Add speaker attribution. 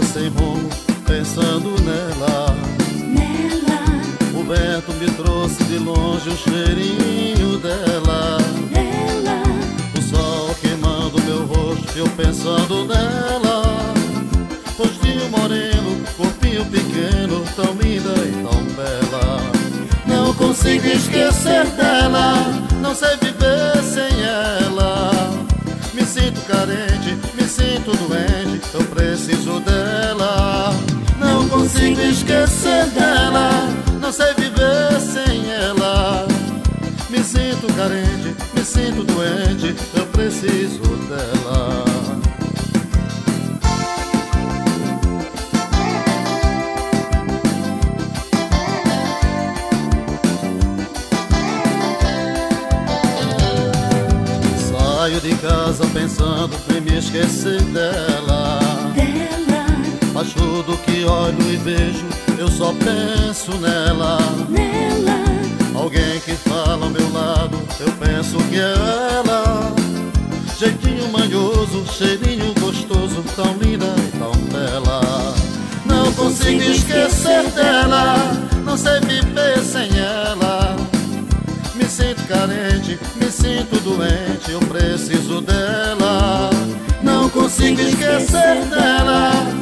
Speaker 1: sem rumo, pensando nela. O vento me trouxe de longe o cheirinho dela. O sol queimando meu rosto, eu pensando nela. Rostinho moreno, corpinho pequeno, tão linda e tão bela. Não consigo esquecer dela, não sei viver sem ela. Me sinto carente, me sinto doente, eu preciso dela. Não consigo esquecer dela, não sei viver sem ela. Me sinto carente, me sinto doente, eu preciso dela. Saio de casa pensando em me esquecer dela. Mas tudo que olho e vejo, eu só penso nela. Alguém que fala ao meu lado, eu penso que é ela. Jeitinho manhoso, cheirinho gostoso, tão linda e tão bela. Não consigo esquecer dela, não sei viver sem ela. Me sinto carente, me sinto doente, eu preciso dela. Não consigo esquecer dela,